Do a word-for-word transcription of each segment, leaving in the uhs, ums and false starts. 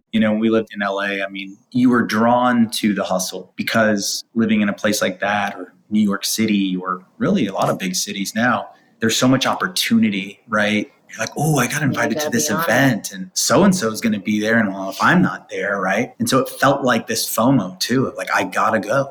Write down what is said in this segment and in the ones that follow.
You know, when we lived in L A, I mean, you were drawn to the hustle because living in a place like that, or New York City, or really a lot of big cities now, there's so much opportunity, right? You're like, oh, I got invited to this event and so-and-so is going to be there. And well, if I'm not there, right? And so it felt like this FOMO too, of like, I got to go.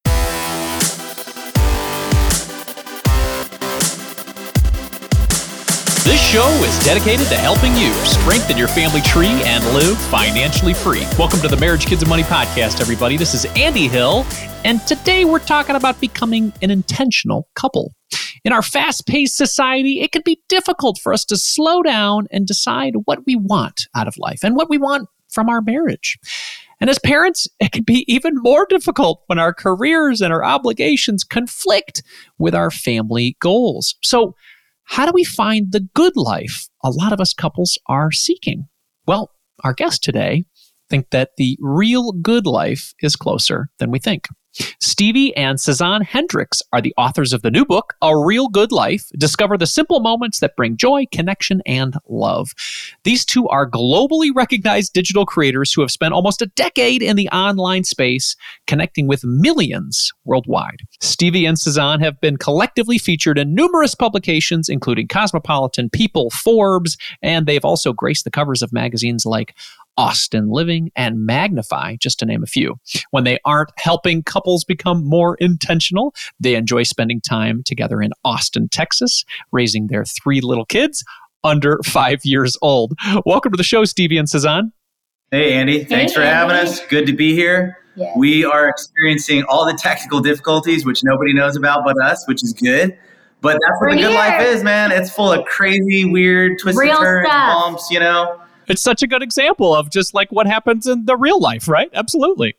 This show is dedicated to helping you strengthen your family tree and live financially free. Welcome to the Marriage, Kids, and Money podcast, everybody. This is Andy Hill, and today we're talking about becoming an intentional couple. In our fast-paced society, it can be difficult for us to slow down and decide what we want out of life and what we want from our marriage. And as parents, it can be even more difficult when our careers and our obligations conflict with our family goals. So, how do we find the good life a lot of us couples are seeking? Well, our guests today think that the real good life is closer than we think. Stevie and Suzanne Hendricks are the authors of the new book, A Real Good Life. Discover the simple moments that bring joy, connection, and love. These two are globally recognized digital creators who have spent almost a decade in the online space, connecting with millions worldwide. Stevie and Suzanne have been collectively featured in numerous publications, including Cosmopolitan, People, Forbes, and they've also graced the covers of magazines like Austin Living and Magnify, just to name a few. When they aren't helping couples become more intentional, they enjoy spending time together in Austin, Texas, raising their three little kids under five years old. Welcome to the show, Stevie and Suzanne. Hey, Andy. Thanks hey, for having Andy. us. Good to be here. Yes. We are experiencing all the technical difficulties, which nobody knows about but us, which is good. But that's what We're the good here. life is, man. It's full of crazy, weird, twists and turns, bumps, you know. It's such a good example of just like what happens in the real life, right? Absolutely.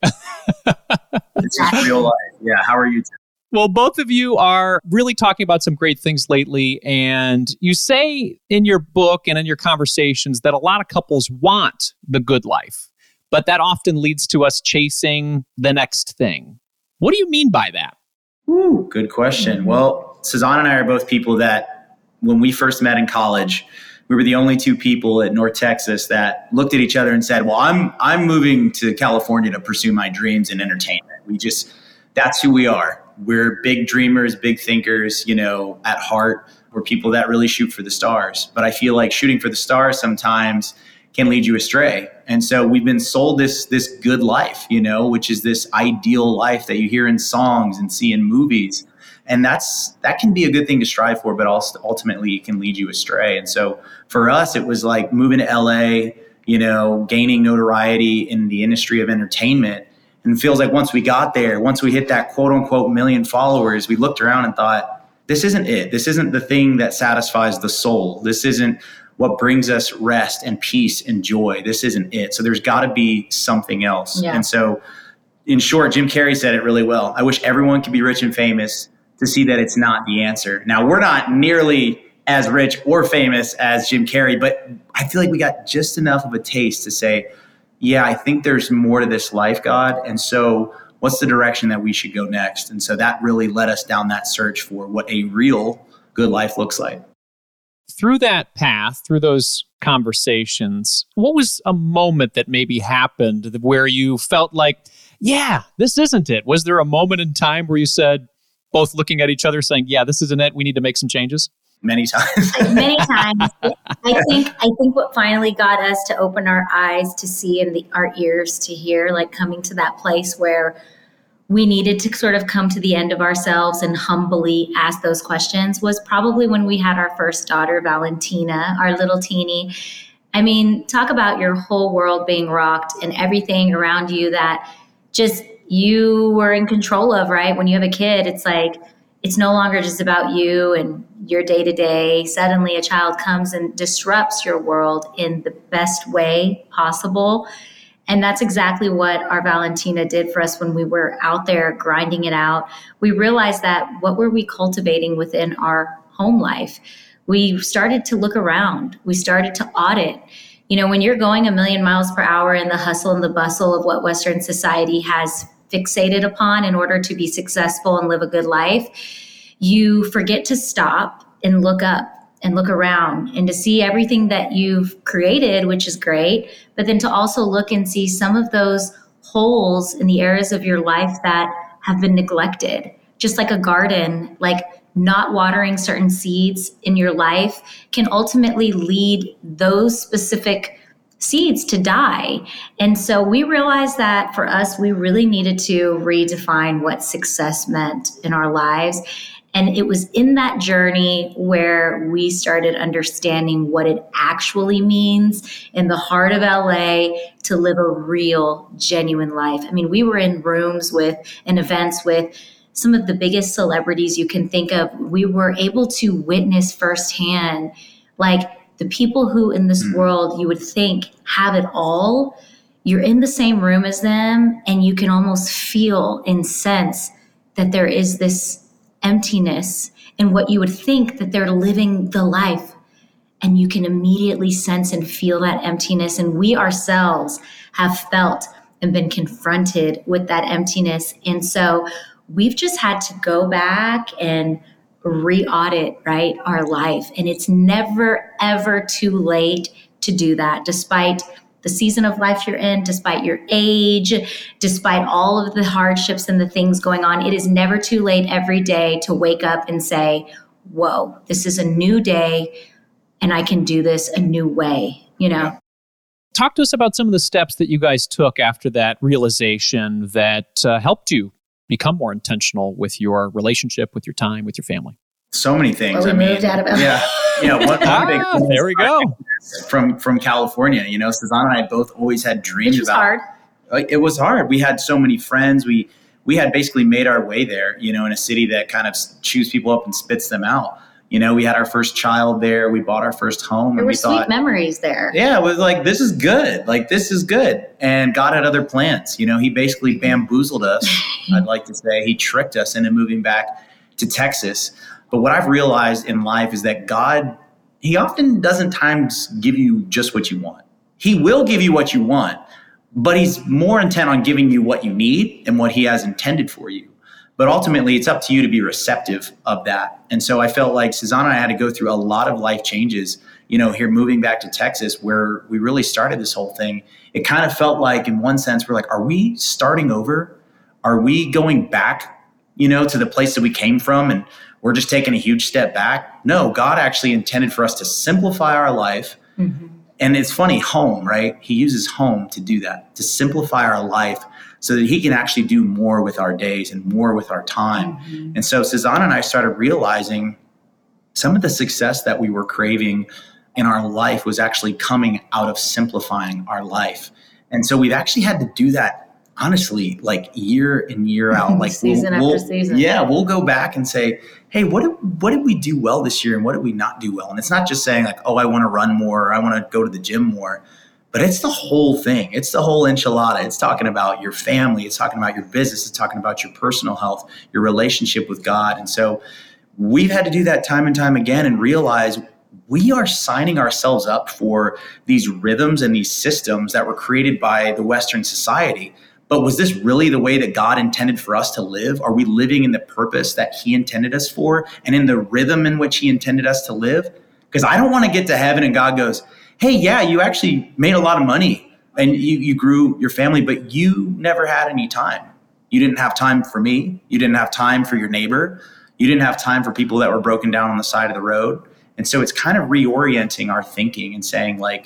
It's just real life. Yeah. How are you? Well, both of you are really talking about some great things lately. And you say in your book and in your conversations that a lot of couples want the good life, but that often leads to us chasing the next thing. What do you mean by that? Ooh, good question. Well, Suzanne and I are both people that when we first met in college, we were the only two people at North Texas that looked at each other and said, well, I'm I'm moving to California to pursue my dreams in entertainment. We just, that's who we are. We're big dreamers, big thinkers, you know, at heart. We're people that really shoot for the stars. But I feel like shooting for the stars sometimes can lead you astray. And so we've been sold this this good life, you know, which is this ideal life that you hear in songs and see in movies. And that's that can be a good thing to strive for, but also ultimately it can lead you astray. And so for us, it was like moving to L A, you know, gaining notoriety in the industry of entertainment. And it feels like once we got there, once we hit that quote unquote million followers, we looked around and thought, this isn't it. This isn't the thing that satisfies the soul. This isn't what brings us rest and peace and joy. This isn't it. So there's got to be something else. Yeah. And so in short, Jim Carrey said it really well. I wish everyone could be rich and famous to see that it's not the answer. Now, we're not nearly as rich or famous as Jim Carrey, but I feel like we got just enough of a taste to say, yeah, I think there's more to this life, God. And so what's the direction that we should go next? And so that really led us down that search for what a real good life looks like. Through that path, through those conversations, what was a moment that maybe happened where you felt like, yeah, this isn't it? Was there a moment in time where you said, both looking at each other saying, yeah, this isn't it, we need to make some changes? Many times. Many times. I think I think what finally got us to open our eyes to see and the, our ears to hear, like coming to that place where we needed to sort of come to the end of ourselves and humbly ask those questions, was probably when we had our first daughter, Valentina, our little teeny. I mean, talk about your whole world being rocked and everything around you that just you were in control of, right? When you have a kid, it's like, it's no longer just about you and your day to day. Suddenly a child comes and disrupts your world in the best way possible. And that's exactly what our Valentina did for us when we were out there grinding it out. We realized that what were we cultivating within our home life? We started to look around. We started to audit. You know, when you're going a million miles per hour in the hustle and the bustle of what Western society has fixated upon in order to be successful and live a good life, you forget to stop and look up and look around and to see everything that you've created, which is great, but then to also look and see some of those holes in the areas of your life that have been neglected. Just like a garden, like not watering certain seeds in your life can ultimately lead those specific seeds to die. And so we realized that for us, we really needed to redefine what success meant in our lives. And it was in that journey where we started understanding what it actually means in the heart of L A to live a real, genuine life. I mean, we were in rooms with and events with some of the biggest celebrities you can think of. We were able to witness firsthand, like, the people who in this world you would think have it all. You're in the same room as them, and you can almost feel and sense that there is this emptiness in what you would think that they're living the life. And you can immediately sense and feel that emptiness. And we ourselves have felt and been confronted with that emptiness. And so we've just had to go back and re-audit, right, our life. And it's never, ever too late to do that, despite the season of life you're in, despite your age, despite all of the hardships and the things going on. It is never too late every day to wake up and say, whoa, this is a new day and I can do this a new way, you know? Talk to us about some of the steps that you guys took after that realization that uh, helped you become more intentional with your relationship, with your time, with your family. So many things. Well, we I mean, moved out of L A. yeah, yeah. One, one ah, big there we go. From from California, you know, Susanna and I both always had dreams Which was about. hard. Like, it was hard. We had so many friends. We we had basically made our way there, you know, in a city that kind of chews people up and spits them out. You know, we had our first child there. We bought our first home. There and were we sweet thought, memories there. yeah, it was like, this is good. Like, this is good. And God had other plans. You know, he basically bamboozled us. I'd like to say he tricked us into moving back to Texas. But what I've realized in life is that God, he often doesn't times give you just what you want. He will give you what you want, but he's more intent on giving you what you need and what he has intended for you. But ultimately, it's up to you to be receptive of that. And so I felt like Susanna and I had to go through a lot of life changes, you know, here moving back to Texas, where we really started this whole thing. It kind of felt like, in one sense, we're like, are we starting over? Are we going back, you know, to the place that we came from, and we're just taking a huge step back? No, God actually intended for us to simplify our life. Mm-hmm. And it's funny, home, right? He uses home to do that, to simplify our life, so that he can actually do more with our days and more with our time. Mm-hmm. And so Susanna and I started realizing some of the success that we were craving in our life was actually coming out of simplifying our life. And so we've actually had to do that, honestly, like year in, year out. Like season we'll, after we'll, season. Yeah, we'll go back and say, hey, what did, what did we do well this year and what did we not do well? And it's not just saying like, oh, I want to run more or I want to go to the gym more. But it's the whole thing. It's the whole enchilada. It's talking about your family. It's talking about your business. It's talking about your personal health, your relationship with God. And so we've had to do that time and time again and realize we are signing ourselves up for these rhythms and these systems that were created by the Western society. But was this really the way that God intended for us to live? Are we living in the purpose that he intended us for and in the rhythm in which he intended us to live? Because I don't want to get to heaven and God goes, hey, yeah, you actually made a lot of money and you, you grew your family, but you never had any time. You didn't have time for me. You didn't have time for your neighbor. You didn't have time for people that were broken down on the side of the road. And so it's kind of reorienting our thinking and saying like,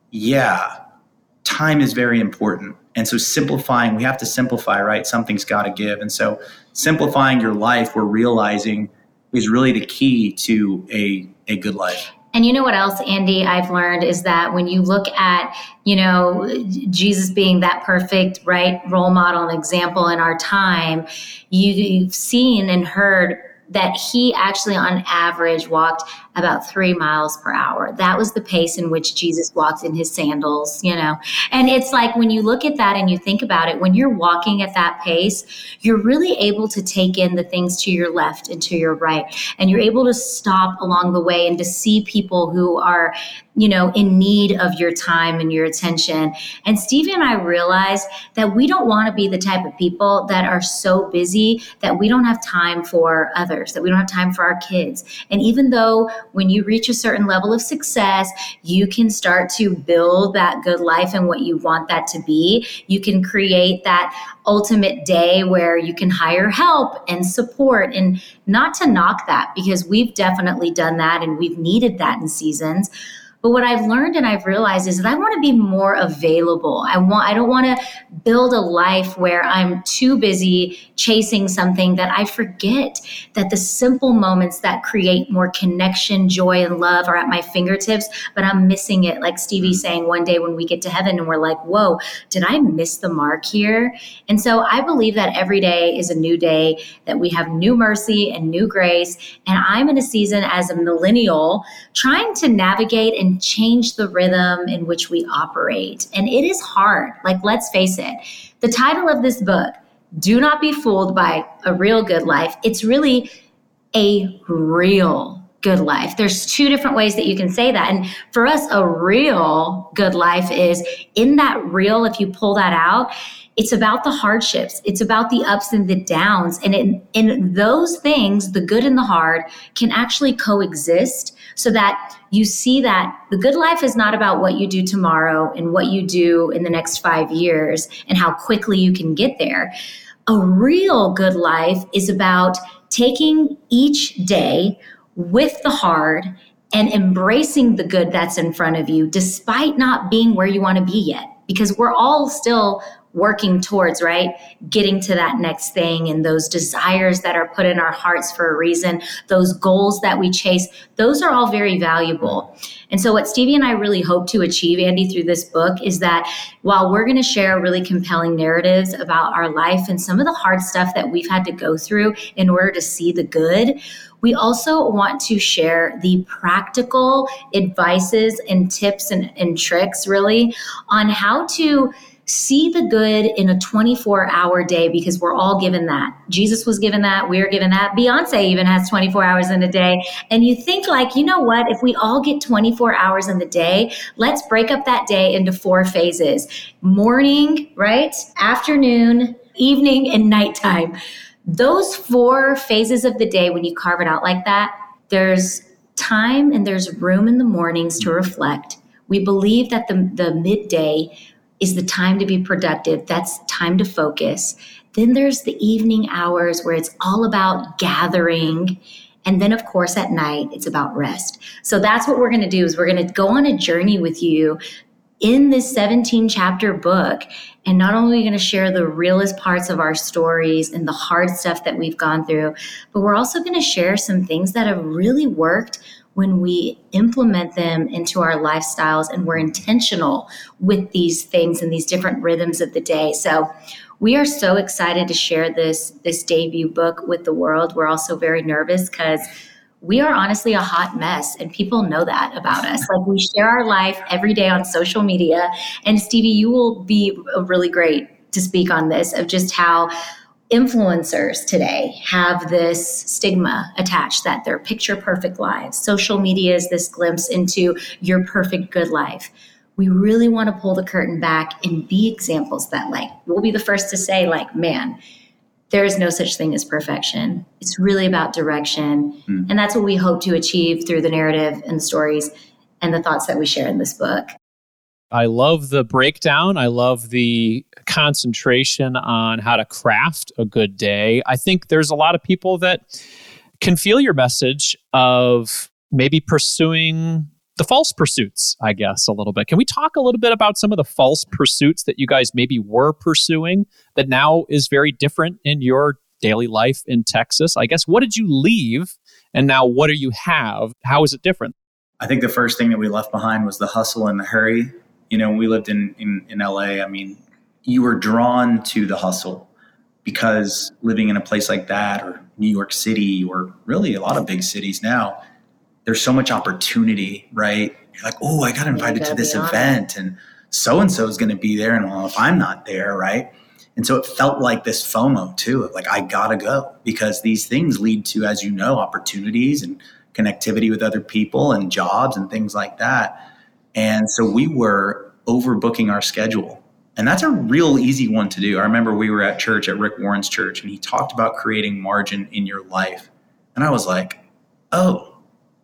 yeah, time is very important. And so simplifying, we have to simplify, right? Something's got to give. And so simplifying your life, we're realizing is really the key to a, a good life. And you know what else, Andy, I've learned is that when you look at, you know, Jesus being that perfect, right, role model and example in our time, you, you've seen and heard that he actually on average walked about three miles per hour. That was the pace in which Jesus walked in his sandals, you know. And it's like when you look at that and you think about it, when you're walking at that pace, you're really able to take in the things to your left and to your right. And you're able to stop along the way and to see people who are, you know, in need of your time and your attention. And Stevie and I realized that we don't want to be the type of people that are so busy that we don't have time for others, that we don't have time for our kids. And even though when you reach a certain level of success, you can start to build that good life and what you want that to be. You can create that ultimate day where you can hire help and support, and not to knock that, because we've definitely done that and we've needed that in seasons. But what I've learned and I've realized is that I want to be more available. I want, I don't want to build a life where I'm too busy chasing something that I forget that the simple moments that create more connection, joy, and love are at my fingertips, but I'm missing it. Like Stevie's saying, one day when we get to heaven and we're like, whoa, did I miss the mark here? And so I believe that every day is a new day, that we have new mercy and new grace. And I'm in a season as a millennial trying to navigate and change the rhythm in which we operate. And it is hard. Like, let's face it. The title of this book, Do Not Be Fooled by a Real Good Life. It's really a real good life. There's two different ways that you can say that. And for us, a real good life is in that real, if you pull that out, it's about the hardships. It's about the ups and the downs. And in, in those things, the good and the hard can actually coexist, so that you see that the good life is not about what you do tomorrow and what you do in the next five years and how quickly you can get there. A real good life is about taking each day with the hard and embracing the good that's in front of you, despite not being where you want to be yet, because we're all still working towards, right, getting to that next thing, and those desires that are put in our hearts for a reason, those goals that we chase, those are all very valuable. And so what Stevie and I really hope to achieve, Andy, through this book is that while we're going to share really compelling narratives about our life and some of the hard stuff that we've had to go through in order to see the good, we also want to share the practical advices and tips and, and tricks really on how to see the good in a twenty-four hour day, because we're all given that. Jesus was given that. We're given that. Beyonce even has twenty-four hours in a day. And you think like, you know what, if we all get twenty-four hours in the day, let's break up that day into four phases. Morning, right? Afternoon, evening, and nighttime. Those four phases of the day, when you carve it out like that, there's time and there's room in the mornings to reflect. We believe that the, the midday is the time to be productive. That's time to focus. Then there's the evening hours where it's all about gathering. And then, of course, at night, it's about rest. So that's what we're going to do is we're going to go on a journey with you in this seventeen chapter book. And not only are we going to share the realest parts of our stories and the hard stuff that we've gone through, but we're also going to share some things that have really worked when we implement them into our lifestyles and we're intentional with these things and these different rhythms of the day. So we are so excited to share this, this debut book with the world. We're also very nervous because we are honestly a hot mess, and people know that about us. Like, we share our life every day on social media. And Stevie, you will be really great to speak on this, of just how influencers today have this stigma attached that they're picture perfect lives. Social media is this glimpse into your perfect good life. We really want to pull the curtain back and be examples that, like, we'll be the first to say, like, man, there is no such thing as perfection. It's really about direction. Mm. And that's what we hope to achieve through the narrative and the stories and the thoughts that we share in this book. I love the breakdown. I love the concentration on how to craft a good day. I think there's a lot of people that can feel your message of maybe pursuing the false pursuits, I guess, a little bit. Can we talk a little bit about some of the false pursuits that you guys maybe were pursuing that now is very different in your daily life in Texas? I guess, what did you leave and now what do you have? How is it different? I think the first thing that we left behind was the hustle and the hurry. You know, when we lived in, in, in L A, I mean, you were drawn to the hustle because living in a place like that, or New York City, or really a lot of big cities now, there's so much opportunity, right? You're like, oh, I got invited to this event and so-and-so is going to be there. And well, if I'm not there, right? And so it felt like this FOMO too, of like, I got to go, because these things lead to, as you know, opportunities and connectivity with other people and jobs and things like that. And so we were overbooking our schedule. And that's a real easy one to do. I remember we were at church, at Rick Warren's church, and he talked about creating margin in your life. And I was like, oh,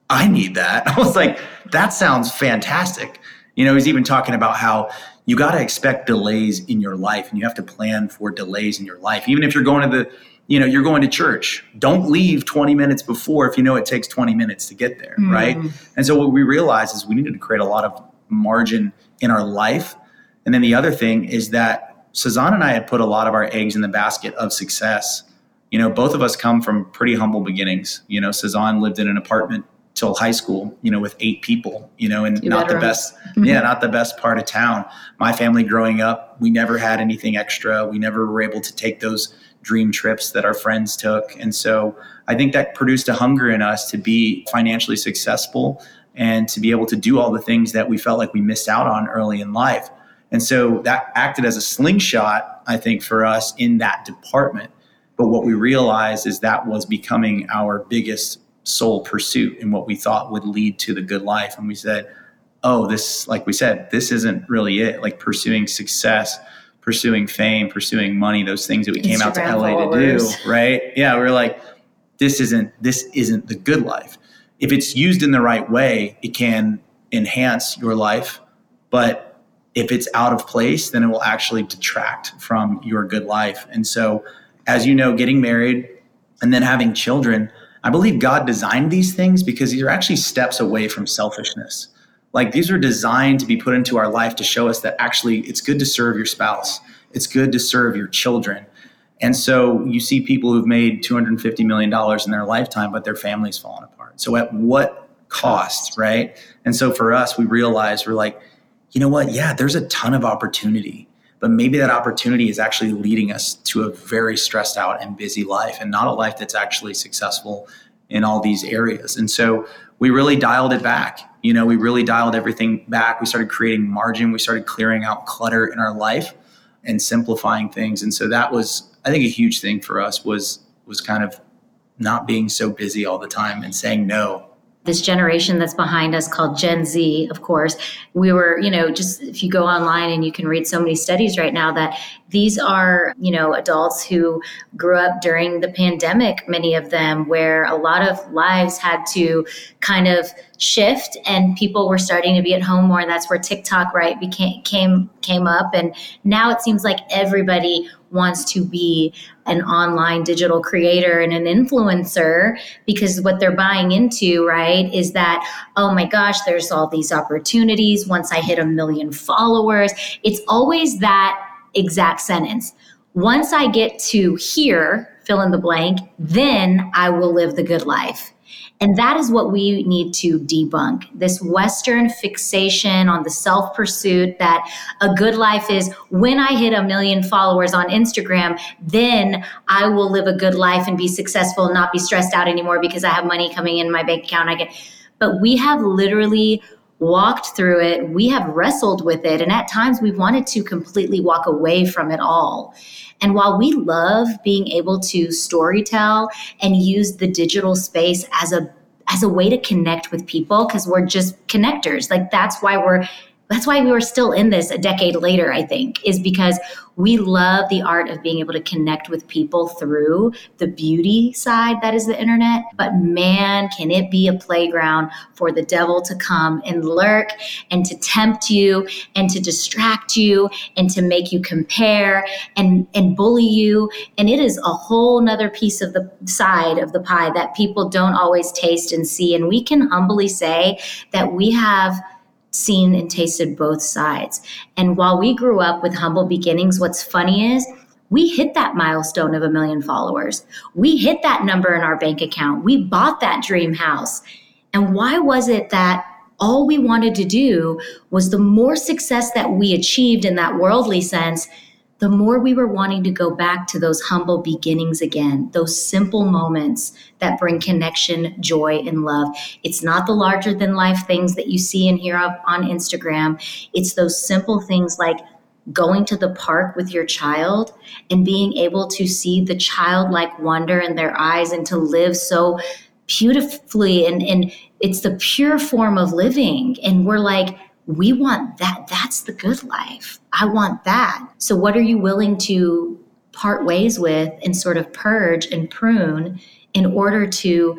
I need that. I was like, that sounds fantastic. You know, he's even talking about how you got to expect delays in your life and you have to plan for delays in your life. Even if you're going to the, you know, you're going to church, don't leave twenty minutes before if you know it takes twenty minutes to get there, mm. right? And so what we realized is we needed to create a lot of margin in our life. And then the other thing is that Cezanne and I had put a lot of our eggs in the basket of success. You know, both of us come from pretty humble beginnings. You know, Cezanne lived in an apartment till high school, you know, with eight people, you know, and Two not veterans. the best, yeah, not the best part of town. My family growing up, we never had anything extra. We never were able to take those dream trips that our friends took. And so I think that produced a hunger in us to be financially successful and to be able to do all the things that we felt like we missed out on early in life. And so that acted as a slingshot, I think, for us in that department. But what we realized is that was becoming our biggest sole pursuit and what we thought would lead to the good life. And we said, oh, this, like we said, this isn't really it. Like pursuing success, pursuing fame, pursuing money, those things that we came out to L A followers. to do, right? Yeah, we were like, this isn't, this isn't the good life. If it's used in the right way, it can enhance your life. But if it's out of place, then it will actually detract from your good life. And so, as you know, getting married and then having children, I believe God designed these things because these are actually steps away from selfishness. Like these are designed to be put into our life to show us that actually it's good to serve your spouse. It's good to serve your children. And so you see people who've made two hundred fifty million dollars in their lifetime, but their family's fallen apart. So at what cost, right? And so for us, we realized we're like, you know what? Yeah, there's a ton of opportunity, but maybe that opportunity is actually leading us to a very stressed out and busy life and not a life that's actually successful in all these areas. And so we really dialed it back. You know, we really dialed everything back. We started creating margin. We started clearing out clutter in our life and simplifying things. And so that was, I think, a huge thing for us was, was kind of not being so busy all the time and saying no. This generation that's behind us called Gen Z, of course, we were, you know, just if you go online and you can read so many studies right now that these are, you know, adults who grew up during the pandemic, many of them, where a lot of lives had to kind of shift and people were starting to be at home more. And that's where TikTok, right, became came came up. And now it seems like everybody wants to be an online digital creator and an influencer because what they're buying into, right, is that, oh my gosh, there's all these opportunities once I hit a million followers. It's always that exact sentence. Once I get to here, fill in the blank, then I will live the good life. And that is what we need to debunk. This Western fixation on the self-pursuit that a good life is when I hit a million followers on Instagram, then I will live a good life and be successful and not be stressed out anymore because I have money coming in my bank account. I get, but we have literally walked through it. We have wrestled with it. And at times we've wanted to completely walk away from it all. And while we love being able to storytell and use the digital space as a as a way to connect with people, because we're just connectors, like that's why we're that's why we were still in this a decade later, I think, is because we love the art of being able to connect with people through the beauty side that is the internet. But man, can it be a playground for the devil to come and lurk and to tempt you and to distract you and to make you compare and, and bully you. And it is a whole nother piece of the side of the pie that people don't always taste and see. And we can humbly say that we have seen and tasted both sides. And while we grew up with humble beginnings, what's funny is we hit that milestone of a million followers. We hit that number in our bank account. We bought that dream house. And why was it that all we wanted to do was the more success that we achieved in that worldly sense, the more we were wanting to go back to those humble beginnings again, those simple moments that bring connection, joy, and love. It's not the larger than life things that you see and hear of on Instagram. It's those simple things like going to the park with your child and being able to see the childlike wonder in their eyes and to live so beautifully. And, and it's the pure form of living. And we're like, we want that. That's the good life. I want that. So what are you willing to part ways with and sort of purge and prune in order to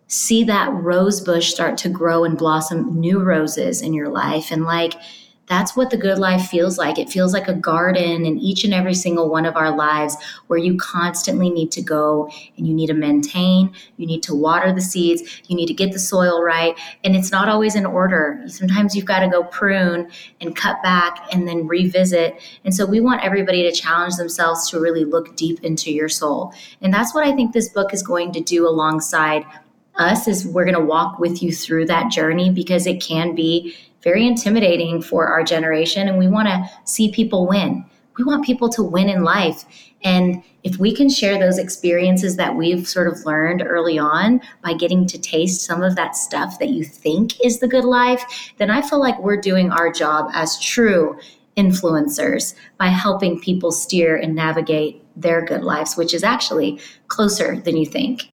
see that rose bush start to grow and blossom new roses in your life. And like, that's what the good life feels like. It feels like a garden in each and every single one of our lives where you constantly need to go and you need to maintain, you need to water the seeds, you need to get the soil right. And it's not always in order. Sometimes you've got to go prune and cut back and then revisit. And so we want everybody to challenge themselves to really look deep into your soul. And that's what I think this book is going to do alongside us, is we're going to walk with you through that journey, because it can be very intimidating for our generation. And we want to see people win. We want people to win in life. And if we can share those experiences that we've sort of learned early on by getting to taste some of that stuff that you think is the good life, then I feel like we're doing our job as true influencers by helping people steer and navigate their good lives, which is actually closer than you think.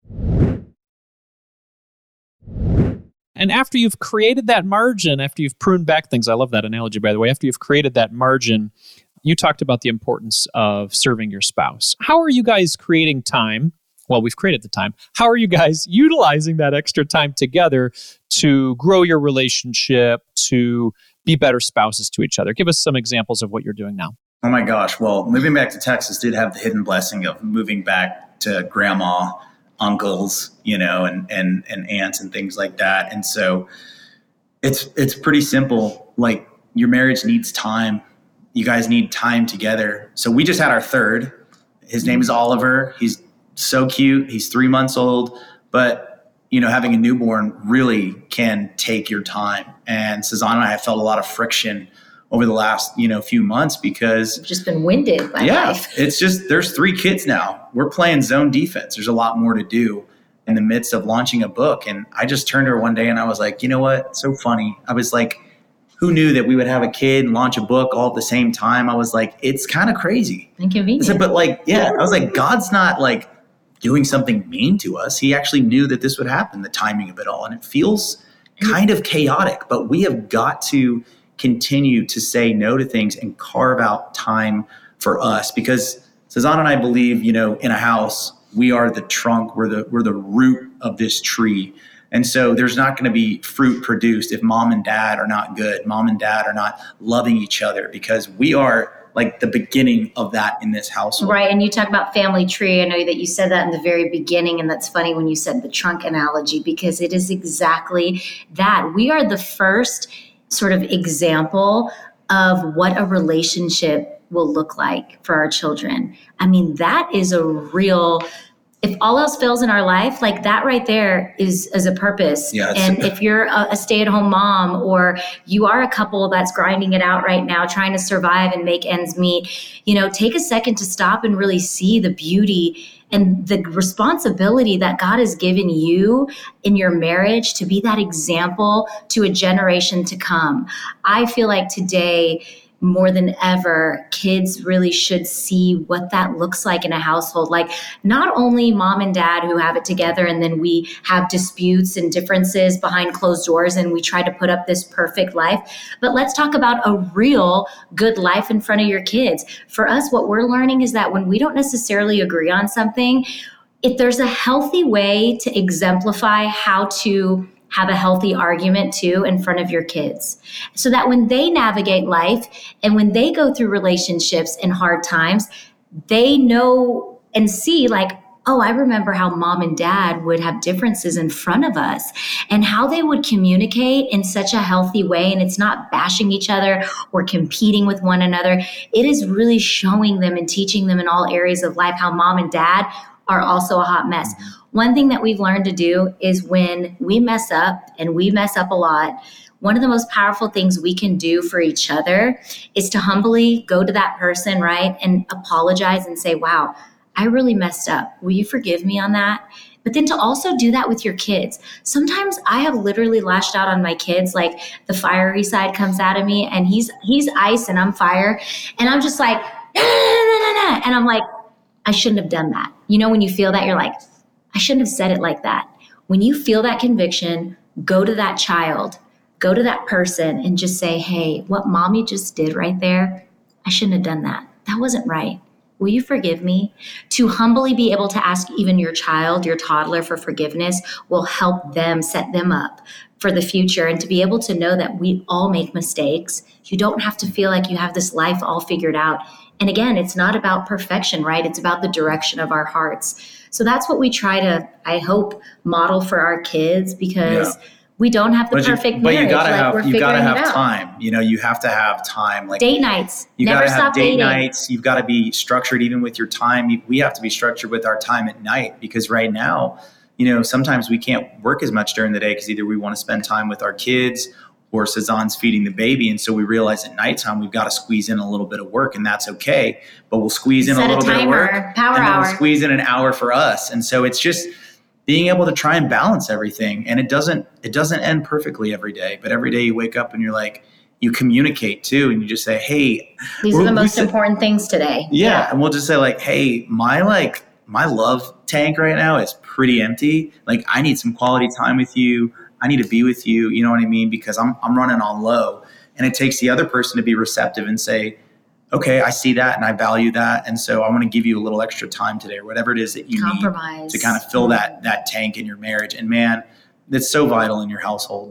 And after you've created that margin, after you've pruned back things, I love that analogy, by the way, after you've created that margin, you talked about the importance of serving your spouse. How are you guys creating time? Well, we've created the time. How are you guys utilizing that extra time together to grow your relationship, to be better spouses to each other? Give us some examples of what you're doing now. Oh my gosh. Well, moving back to Texas did have the hidden blessing of moving back to grandma, uncles, you know, and, and, and aunts and things like that. And so it's, it's pretty simple. Like, your marriage needs time. You guys need time together. So we just had our third. His name is Oliver. He's so cute. He's three months old, but you know, having a newborn really can take your time. And Susanna and I have felt a lot of friction over the last, you know, few months because I've just been winded by yeah, life. It's just, there's three kids now. We're playing zone defense. There's a lot more to do in the midst of launching a book. And I just turned to her one day and I was like, you know what? It's so funny. I was like, who knew that we would have a kid and launch a book all at the same time? I was like, it's kind of crazy. Inconvenient. I said, but like, yeah, I was like, God's not like doing something mean to us. He actually knew that this would happen, the timing of it all. And it feels kind of chaotic, but we have got to continue to say no to things and carve out time for us, because Susanna and I believe, you know, in a house, we are the trunk, we're the, we're the root of this tree. And so there's not going to be fruit produced if mom and dad are not good, mom and dad are not loving each other, because we are like the beginning of that in this household. Right. And you talk about family tree. I know that you said that in the very beginning. And that's funny when you said the trunk analogy, because it is exactly that. We are the first sort of example of what a relationship will look like for our children. I mean, that is a real, if all else fails in our life, like that right there is, is a purpose. Yeah, and if you're a, a stay-at-home mom, or you are a couple that's grinding it out right now, trying to survive and make ends meet, you know, take a second to stop and really see the beauty and the responsibility that God has given you in your marriage to be that example to a generation to come. I feel like today, more than ever, kids really should see what that looks like in a household. Like, not only mom and dad who have it together and then we have disputes and differences behind closed doors and we try to put up this perfect life, but let's talk about a real good life in front of your kids. For us, what we're learning is that when we don't necessarily agree on something, if there's a healthy way to exemplify how to have a healthy argument too in front of your kids, so that when they navigate life and when they go through relationships in hard times, they know and see like, oh, I remember how mom and dad would have differences in front of us and how they would communicate in such a healthy way. And it's not bashing each other or competing with one another. It is really showing them and teaching them in all areas of life how mom and dad are also a hot mess. One thing that we've learned to do is when we mess up, and we mess up a lot, one of the most powerful things we can do for each other is to humbly go to that person, right, and apologize and say, wow, I really messed up. Will you forgive me on that? But then to also do that with your kids. Sometimes I have literally lashed out on my kids, like the fiery side comes out of me and he's he's ice and I'm fire. And I'm just like, nah, nah, nah, nah. And I'm like, I shouldn't have done that. You know, when you feel that, you're like, I shouldn't have said it like that. When you feel that conviction, go to that child, go to that person and just say, hey, what mommy just did right there, I shouldn't have done that. That wasn't right. will you forgive me? To humbly be able to ask even your child, your toddler for forgiveness will help them set them up for the future. And to be able to know that we all make mistakes. You don't have to feel like you have this life all figured out. And again, it's not about perfection, right? It's about the direction of our hearts. So that's what we try to, I hope, model for our kids, because yeah. we don't have the but perfect you, but marriage. you gotta like have, we're you gotta figuring have it out. time. You know, you have to have time. Like date nights. You Never gotta stop have date dating. nights. You've got to be structured even with your time. We have to be structured with our time at night, because right now, you know, sometimes we can't work as much during the day because either we want to spend time with our kids or Cezanne's feeding the baby. And so we realize at nighttime, we've got to squeeze in a little bit of work, and that's okay. But we'll squeeze in Set a little a timer, bit of work power and then hour. we'll squeeze in an hour for us. And so it's just being able to try and balance everything. And it doesn't, it doesn't end perfectly every day, but every day you wake up and you're like, you communicate too. And you just say, hey, these are the most important things today. Yeah, yeah. And we'll just say like, hey, my like, my love tank right now is pretty empty. Like, I need some quality time with you. I need to be with you. You know what I mean? Because I'm I'm running on low. And it takes the other person to be receptive and say, okay, I see that and I value that. And so I want to give you a little extra time today, or whatever it is that you Compromise. need to kind of fill that that tank in your marriage. And man, that's so vital in your household.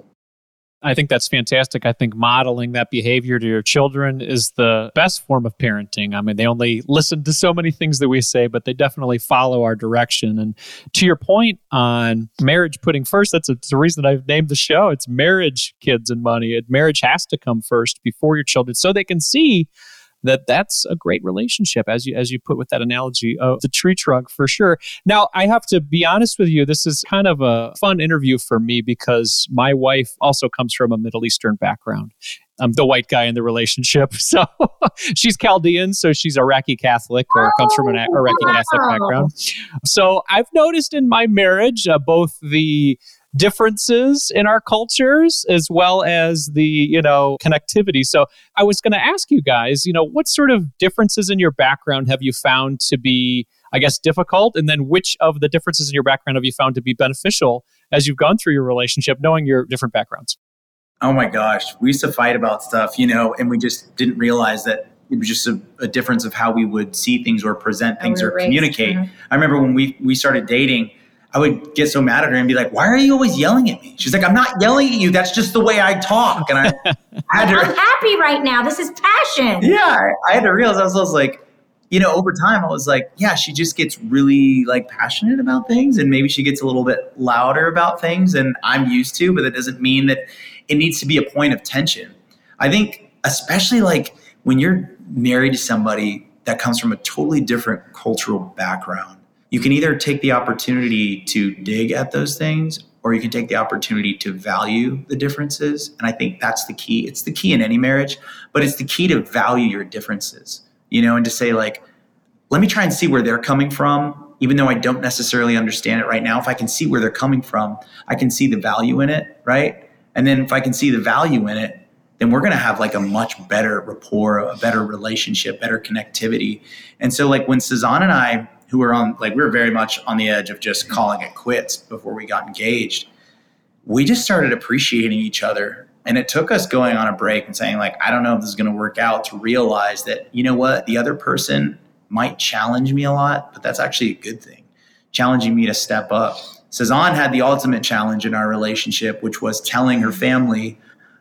I think that's fantastic. I think modeling that behavior to your children is the best form of parenting. I mean, they only listen to so many things that we say, but they definitely follow our direction. And to your point on marriage putting first, that's, a, that's the reason I've named the show. It's Marriage, Kids, and Money. It, marriage has to come first before your children, so they can see that that's a great relationship, as you as you put with that analogy of the tree trunk, for sure. Now, I have to be honest with you, this is kind of a fun interview for me because my wife also comes from a Middle Eastern background. I'm the white guy in the relationship. So she's Chaldean, so she's Iraqi Catholic, or comes from an Iraqi Catholic background. So I've noticed in my marriage, uh, both the differences in our cultures as well as the, you know, connectivity. So I was going to ask you guys, you know, what sort of differences in your background have you found to be, I guess, difficult? And then which of the differences in your background have you found to be beneficial as you've gone through your relationship, knowing your different backgrounds? Oh my gosh. We used to fight about stuff, you know, and we just didn't realize that it was just a, a difference of how we would see things or present things or raised, communicate. mm-hmm. I remember when we, we started dating, I would get so mad at her and be like, why are you always yelling at me? She's like, I'm not yelling at you. That's just the way I talk. And I, I had to, I'm happy right now. This is passion. Yeah. I, I had to realize, I was, I was like, you know, over time, I was like, yeah, she just gets really like passionate about things, and maybe she gets a little bit louder about things than I'm used to, but that doesn't mean that it needs to be a point of tension. I think especially like when you're married to somebody that comes from a totally different cultural background, you can either take the opportunity to dig at those things, or you can take the opportunity to value the differences. And I think that's the key. It's the key in any marriage, but it's the key to value your differences, you know, and to say like, let me try and see where they're coming from, even though I don't necessarily understand it right now. If I can see where they're coming from, I can see the value in it, right? And then if I can see the value in it, then we're going to have like a much better rapport, a better relationship, better connectivity. And so like when Cezanne and I, who were on, like we were very much on the edge of just calling it quits before we got engaged, we just started appreciating each other. And it took us going on a break and saying like, I don't know if this is going to work out, to realize that, you know what, the other person might challenge me a lot, but that's actually a good thing, challenging me to step up. Cezanne had the ultimate challenge in our relationship, which was telling her family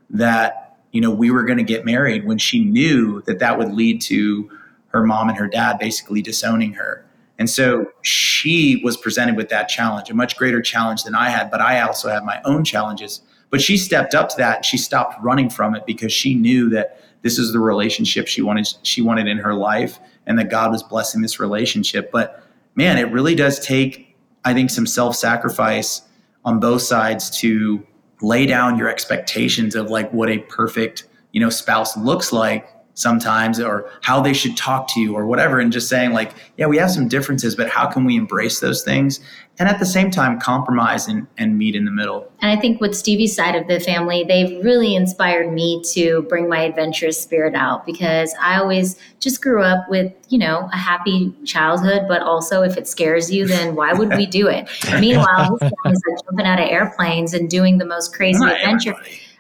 that, you know, we were going to get married, when she knew that that would lead to her mom and her dad basically disowning her. And so she was presented with that challenge, a much greater challenge than I had, but I also had my own challenges. But she stepped up to that. And she stopped running from it because she knew that this is the relationship she wanted, she wanted in her life, and that God was blessing this relationship. But man, it really does take, I think, some self-sacrifice on both sides to lay down your expectations of like what a perfect, you know, spouse looks like sometimes, or how they should talk to you or whatever. And just saying like, yeah, we have some differences, but how can we embrace those things? And at the same time, compromise and, and meet in the middle. And I think with Stevie's side of the family, they've really inspired me to bring my adventurous spirit out, because I always just grew up with, you know, a happy childhood, but also if it scares you, then why would we do it? Meanwhile, his family's like jumping out of airplanes and doing the most crazy Not adventure. everybody.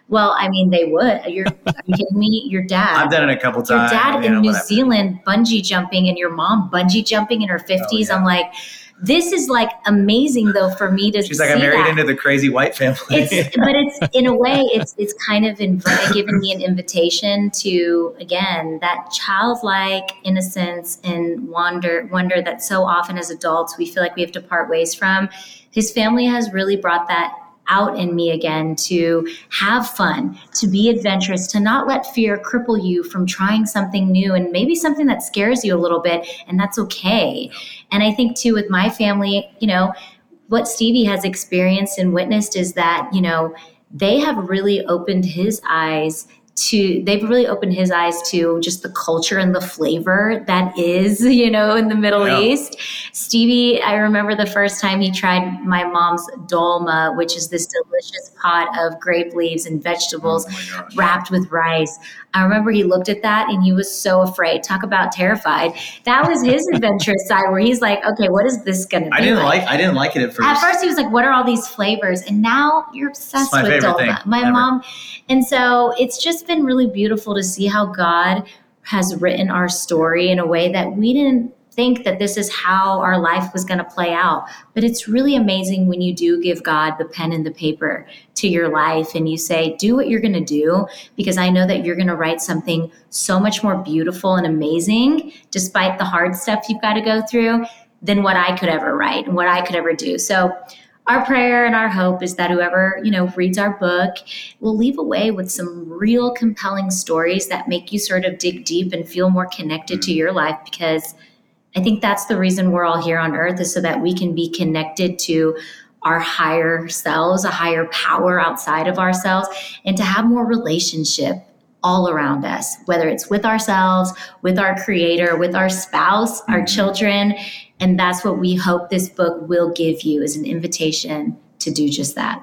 Well, I mean, they would. You're, are you kidding me? Your dad. I've done it a couple Your times. dad you know, in New whatever. Zealand bungee jumping and your mom bungee jumping in her fifties. Oh, yeah. I'm like, this is like amazing though for me to She's like, see I'm married that. into the crazy white family. It's, but it's in a way, it's it's kind of inv- giving me an invitation to, again, that childlike innocence and wonder wonder that so often as adults we feel like we have to part ways from. His family has really brought that out in me again, to have fun, to be adventurous, to not let fear cripple you from trying something new and maybe something that scares you a little bit, and that's okay. And I think too with my family, you know, what Stevie has experienced and witnessed is that, you know, they have really opened his eyes to, they've really opened his eyes to just the culture and the flavor that is, you know, in the Middle Yeah. East. Stevie, I remember the first time he tried my mom's dolma, which is this delicious pot of grape leaves and vegetables Oh my gosh. wrapped with rice. I remember he looked at that and he was so afraid. Talk about terrified. That was his adventurous side where he's like, okay, what is this going to be I didn't like? like I didn't like it at first. At first he was like, what are all these flavors? And now you're obsessed my with favorite dolma. thing My ever. mom. And so it's just been really beautiful to see how God has written our story in a way that we didn't think that this is how our life was going to play out. But it's really amazing when you do give God the pen and the paper to your life and you say, do what you're going to do, because I know that you're going to write something so much more beautiful and amazing, despite the hard stuff you've got to go through, than what I could ever write and what I could ever do. So our prayer and our hope is that whoever, you know, reads our book will leave away with some real compelling stories that make you sort of dig deep and feel more connected to your life, because I think that's the reason we're all here on earth, is so that we can be connected to our higher selves, a higher power outside of ourselves, and to have more relationship all around us, whether it's with ourselves, with our creator, with our spouse, our children. And that's what we hope this book will give you, is an invitation to do just that.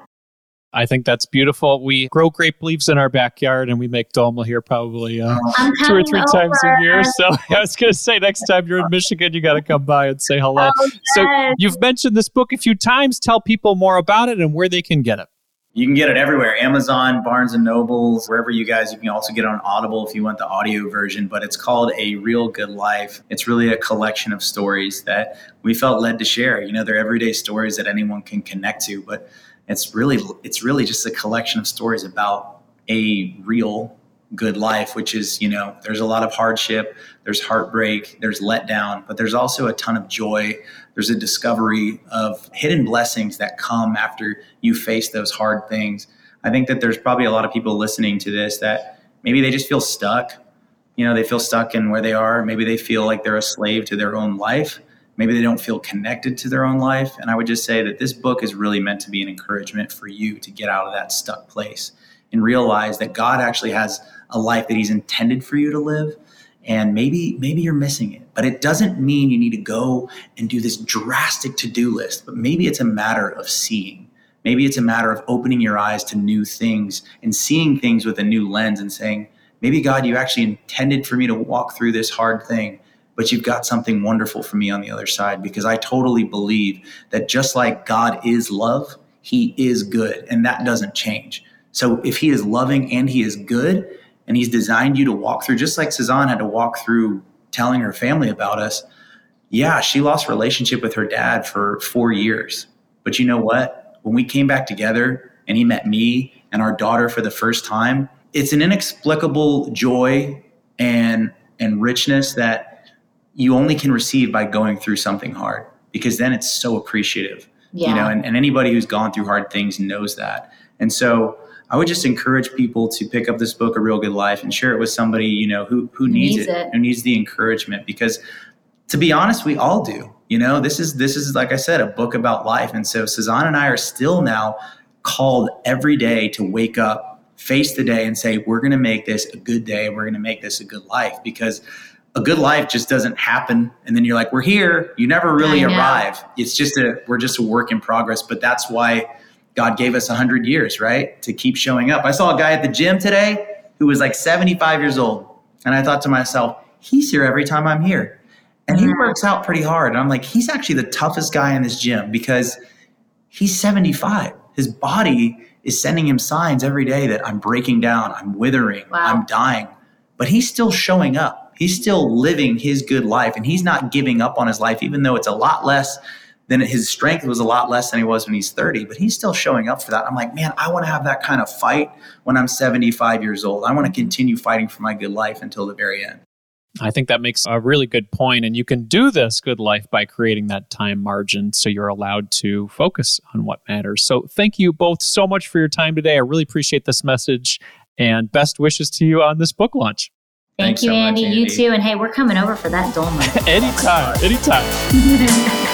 I think that's beautiful. We grow grape leaves in our backyard and we make dolma here probably uh, I'm two or coming three times over. a year. So I was going to say, next time you're in Michigan, you got to come by and say hello. Oh, So yes. you've mentioned this book a few times. Tell people more about it and where they can get it. You can get it everywhere. Amazon, Barnes and Nobles, wherever you guys. You can also get it on Audible if you want the audio version, but it's called A Real Good Life. It's really a collection of stories that we felt led to share. You know, they're everyday stories that anyone can connect to, but it's really it's really just a collection of stories about a real good life, which is, you know, there's a lot of hardship, there's heartbreak, there's letdown, but there's also a ton of joy. There's a discovery of hidden blessings that come after you face those hard things. I think that there's probably a lot of people listening to this that maybe they just feel stuck. You know, they feel stuck in where they are. Maybe they feel like they're a slave to their own life. Maybe they don't feel connected to their own life. And I would just say that this book is really meant to be an encouragement for you to get out of that stuck place and realize that God actually has a life that he's intended for you to live. And maybe maybe you're missing it, but it doesn't mean you need to go and do this drastic to-do list. But maybe it's a matter of seeing. Maybe it's a matter of opening your eyes to new things and seeing things with a new lens and saying, maybe God, you actually intended for me to walk through this hard thing, but you've got something wonderful for me on the other side, because I totally believe that just like God is love, he is good, and that doesn't change. So if he is loving and he is good, and he's designed you to walk through, just like Suzanne had to walk through telling her family about us. Yeah, she lost relationship with her dad for four years. But you know what? When we came back together and he met me and our daughter for the first time, it's an inexplicable joy and, and richness that you only can receive by going through something hard, because then it's so appreciative. Yeah. You know, and, and anybody who's gone through hard things knows that. And so I would just encourage people to pick up this book, A Real Good Life, and share it with somebody, you know, who, who needs, Needs it, it. who needs the encouragement, because to be honest, we all do. You know, this is, this is, like I said, a book about life. And so Suzanne and I are still now called every day to wake up, face the day and say, we're going to make this a good day. We're going to make this a good life, because a good life just doesn't happen. And then you're like, we're here. You never really I know. arrive. It's just a, we're just a work in progress, but that's why God gave us a hundred years, right? To keep showing up. I saw a guy at the gym today who was like seventy-five years old. And I thought to myself, he's here every time I'm here. And he works out pretty hard. And I'm like, he's actually the toughest guy in this gym, because he's seventy-five. His body is sending him signs every day that I'm breaking down, I'm withering, wow. I'm dying. But he's still showing up. He's still living his good life, and he's not giving up on his life, even though it's a lot less than his strength was a lot less than he was when he's thirty, but he's still showing up for that. I'm like, man, I want to have that kind of fight when I'm seventy-five years old. I want to continue fighting for my good life until the very end. I think that makes a really good point. And you can do this good life by creating that time margin so you're allowed to focus on what matters. So thank you both so much for your time today. I really appreciate this message, and best wishes to you on this book launch. Thank Thanks you, so Andy. Much, Andy. You too. And hey, we're coming over for that Dolma. anytime. Anytime.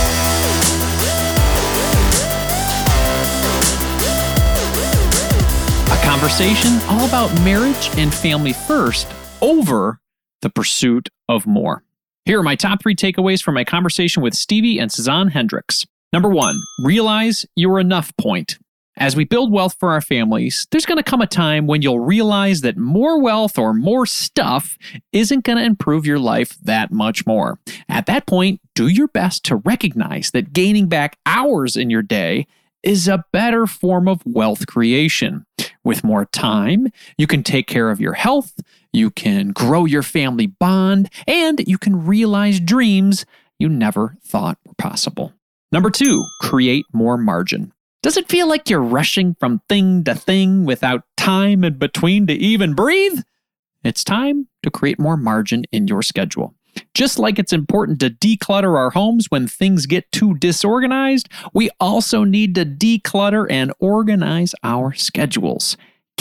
Conversation all about marriage and family first over the pursuit of more. Here are my top three takeaways from my conversation with Stevie and Suzanne Hendricks. Number one, realize your enough point. As we build wealth for our families, there's going to come a time when you'll realize that more wealth or more stuff isn't going to improve your life that much more. At that point, do your best to recognize that gaining back hours in your day is a better form of wealth creation. With more time, you can take care of your health, you can grow your family bond, and you can realize dreams you never thought were possible. Number two, create more margin. Does it feel like you're rushing from thing to thing without time in between to even breathe? It's time to create more margin in your schedule. Just like it's important to declutter our homes when things get too disorganized, we also need to declutter and organize our schedules.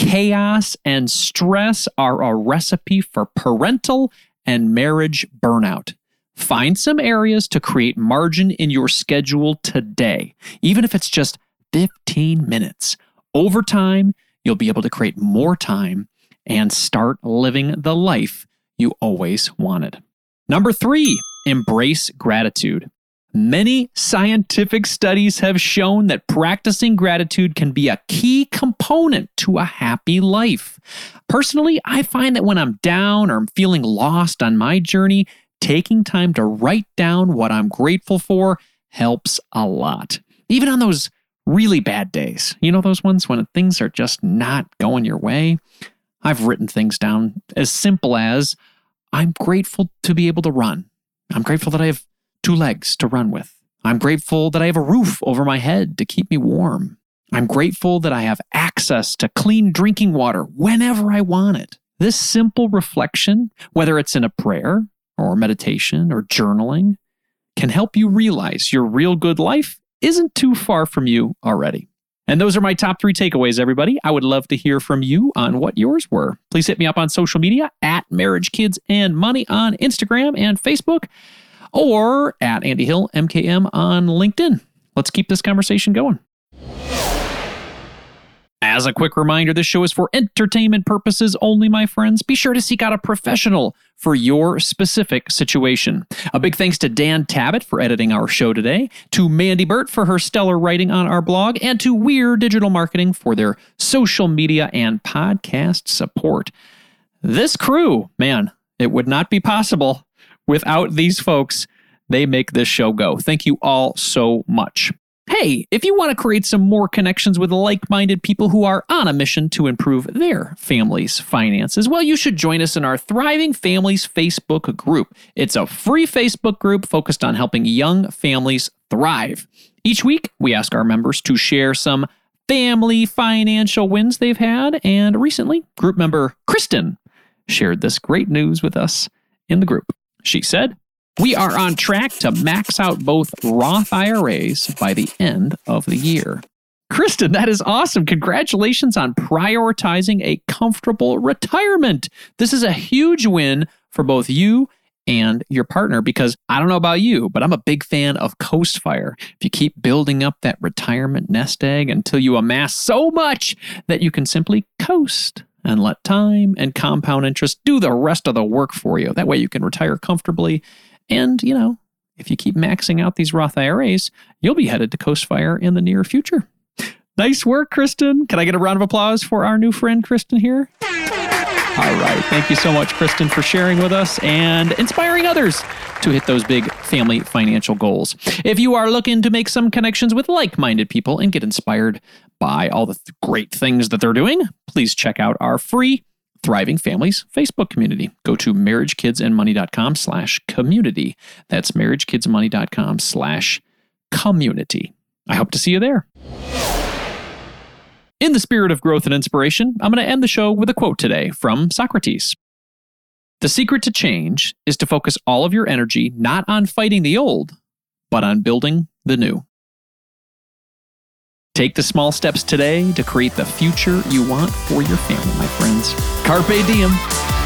Chaos and stress are a recipe for parental and marriage burnout. Find some areas to create margin in your schedule today, even if it's just fifteen minutes. Over time, you'll be able to create more time and start living the life you always wanted. Number three, embrace gratitude. Many scientific studies have shown that practicing gratitude can be a key component to a happy life. Personally, I find that when I'm down or I'm feeling lost on my journey, taking time to write down what I'm grateful for helps a lot. Even on those really bad days, you know, those ones when things are just not going your way, I've written things down as simple as, I'm grateful to be able to run. I'm grateful that I have two legs to run with. I'm grateful that I have a roof over my head to keep me warm. I'm grateful that I have access to clean drinking water whenever I want it. This simple reflection, whether it's in a prayer or meditation or journaling, can help you realize your real good life isn't too far from you already. And those are my top three takeaways, everybody. I would love to hear from you on what yours were. Please hit me up on social media at Marriage Kids and Money on Instagram and Facebook, or at Andy Hill M K M on LinkedIn. Let's keep this conversation going. As a quick reminder, this show is for entertainment purposes only, my friends. Be sure to seek out a professional for your specific situation. A big thanks to Dan Tabbitt for editing our show today, to Mandy Burt for her stellar writing on our blog, and to Weir Digital Marketing for their social media and podcast support. This crew, man, it would not be possible without these folks. They make this show go. Thank you all so much. Hey, if you want to create some more connections with like-minded people who are on a mission to improve their family's finances, well, you should join us in our Thriving Families Facebook group. It's a free Facebook group focused on helping young families thrive. Each week, we ask our members to share some family financial wins they've had, and recently, group member Kristen shared this great news with us in the group. She said, "We are on track to max out both Roth I R As by the end of the year." Kristen, that is awesome. Congratulations on prioritizing a comfortable retirement. This is a huge win for both you and your partner, because I don't know about you, but I'm a big fan of Coast Fire. If you keep building up that retirement nest egg until you amass so much that you can simply coast and let time and compound interest do the rest of the work for you. That way you can retire comfortably. And, you know, if you keep maxing out these Roth I R As, you'll be headed to Coast Fire in the near future. Nice work, Kristen. Can I get a round of applause for our new friend, Kristen, here? All right. Thank you so much, Kristen, for sharing with us and inspiring others to hit those big family financial goals. If you are looking to make some connections with like-minded people and get inspired by all the th- great things that they're doing, please check out our free Thriving Families Facebook community. Go to marriagekidsandmoney.com slash community. That's marriagekidsandmoney.com slash community. I hope to see you there. In the spirit of growth and inspiration, I'm going to end the show with a quote today from Socrates. The secret to change is to focus all of your energy not on fighting the old, but on building the new. Take the small steps today to create the future you want for your family, my friends. Carpe diem.